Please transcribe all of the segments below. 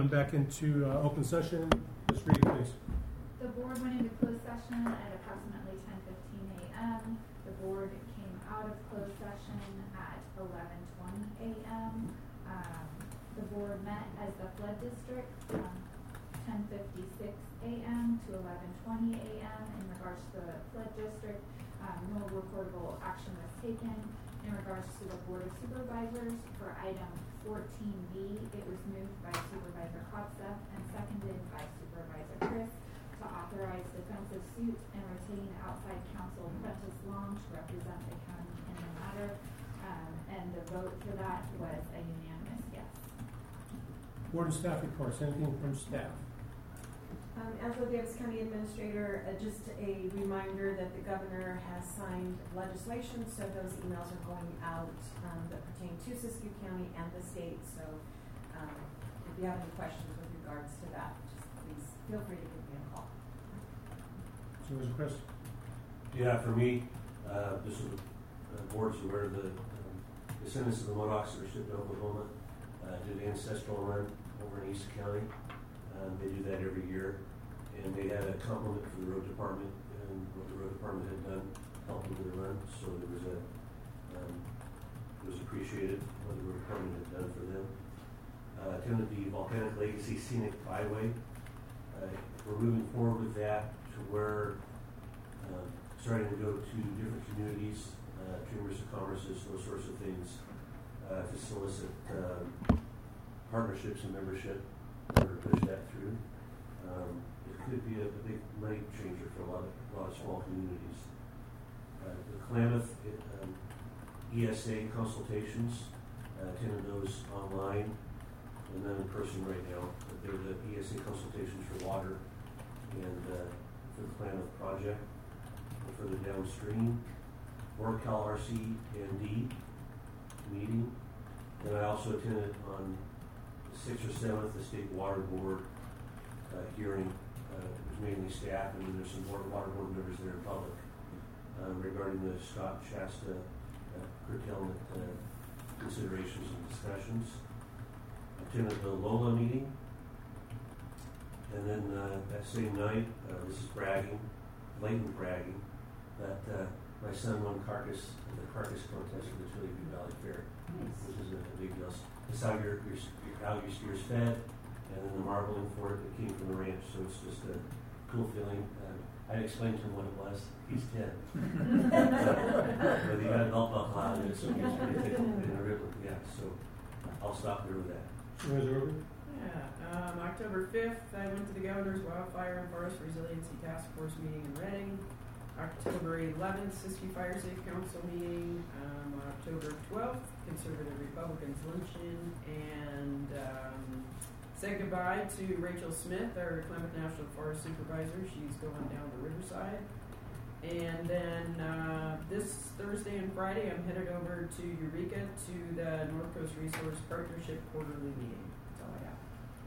went back into open session. Ms. Reed, please. The board went into closed session at approximately 10:15 a.m. The board came out of closed session at 11:20 a.m. The board met as the flood district from 10:56 a.m. to 11:20 a.m. In regards to the flood district, no reportable action was taken. In regards to the Board of Supervisors, for item 14B, it was moved by Supervisor Kotzeff and seconded by Supervisor Chris to authorize defensive suit and retain outside counsel Prentice Long to represent the county in the matter. And the vote for that was a unanimous yes. Board and staff reports. Anything from staff? Angela Davis, County Administrator, just a reminder that the governor has signed legislation, so those emails are going out that pertain to Siskiyou County and the state. So if you have any questions with regards to that, just please feel free to give me a call. Supervisor Chris? Yeah, for me, this is the board's aware of the descendants of the Modocs that were shipped to Oklahoma did an ancestral run over in East County. They do that every year, and they had a compliment for the road department and what the road department had done, helping with the run. So there was it was appreciated what the road department had done for them. Attended the Volcanic Legacy Scenic Byway. We're moving forward with that to where starting to go to different communities, chambers of commerces, those sorts of things, to solicit partnerships and membership. To push that through. It could be a big money changer for a lot of small communities. The Klamath ESA consultations, attended those online and then in person right now. They're the ESA consultations for water and for the Klamath project and for the downstream. Cal RC&D meeting. And I also attended on 6th or 7th, the State Water Board hearing. It was mainly staff, and then there's some water board members there in public regarding the Scott Shasta curtailment considerations and discussions. Attended the LOLA meeting, and then that same night, this is bragging, blatant bragging, that my son won the carcass contest for the Twilly Butte Valley Fair, which is a big deal. It's how your steer's fed, and then the marbling for it that came from the ranch. So it's just a cool feeling. I explained to him what it was. He's 10. But he got an belt cloud in it, so he was pretty thick in the river. Yeah, so I'll stop there with that. Yeah, October 5th, I went to the Governor's Wildfire and Forest Resiliency Task Force meeting in Reading. October 11th, Siskiyou Fire Safe Council meeting. October 12th, Conservative Republicans luncheon. And say goodbye to Rachel Smith, our Klamath National Forest Supervisor. She's going down to Riverside. And then this Thursday and Friday, I'm headed over to Eureka to the North Coast Resource Partnership quarterly meeting. That's all I have.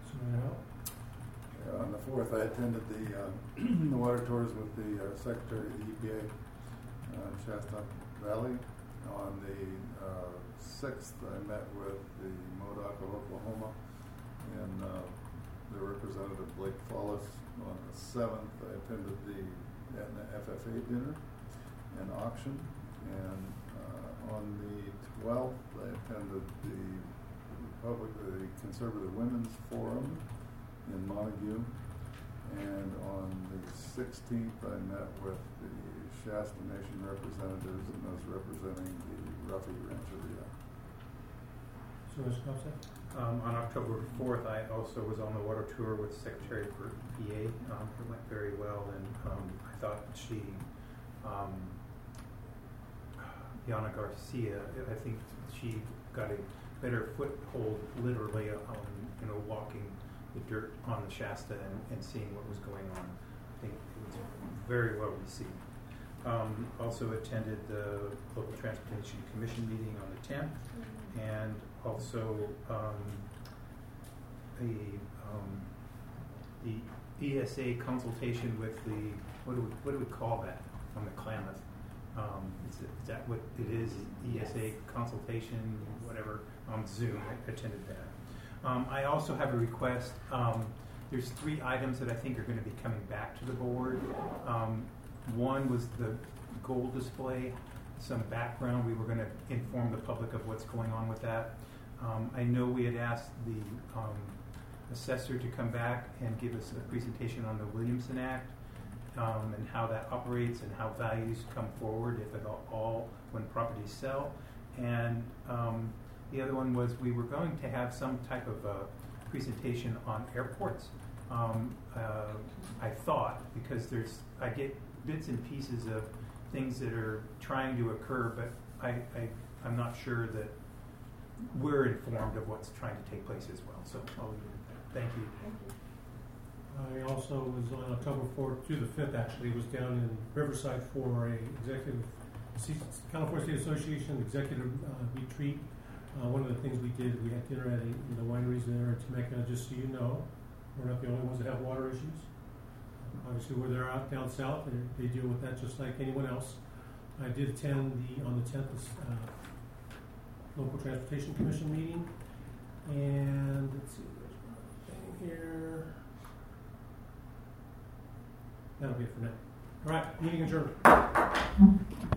On the 4th, I attended the water tours with the Secretary of the EPA in Shasta Valley. On the 6th, I met with the MODOC of Oklahoma and the representative Blake Follis. On the 7th, I attended the Aetna FFA dinner and auction. And on the 12th, I attended the Conservative Women's Forum in Montague, and on the 16th I met with the Shasta Nation representatives and I was representing the Ruffy Rancheria. So, Ms. Knopfler? On October 4th, I also was on the water tour with Secretary for EPA. It went very well, and I thought she, Yana Garcia, I think she got a better foothold, literally, on walking the dirt on the Shasta and seeing what was going on. I think it was very well received. Also attended the Local Transportation Commission meeting on the 10th, and also the ESA consultation with the, what do we call that on the Klamath? Is that what it is? ESA consultation, whatever, on Zoom. I attended that. I also have a request. There's 3 items that I think are going to be coming back to the board. One was the gold display. Some background. We were going to inform the public of what's going on with that. I know we had asked the assessor to come back and give us a presentation on the Williamson Act and how that operates and how values come forward, if at all, when properties sell. And the other one was we were going to have some type of presentation on airports. I thought, because I get bits and pieces of things that are trying to occur, but I'm not sure that we're informed of what's trying to take place as well. So I'll leave it at that. Thank you. I also was on October 4th through the 5th, actually, was down in Riverside for a California State Association executive retreat. One of the things we did, we had dinner at the wineries there in Temecula. Just so you know, we're not the only ones that have water issues. Obviously, where they're out down south, they deal with that just like anyone else. I did attend on the 10th local transportation commission meeting, and let's see, there's one other thing here. That'll be it for now. All right, meeting adjourned.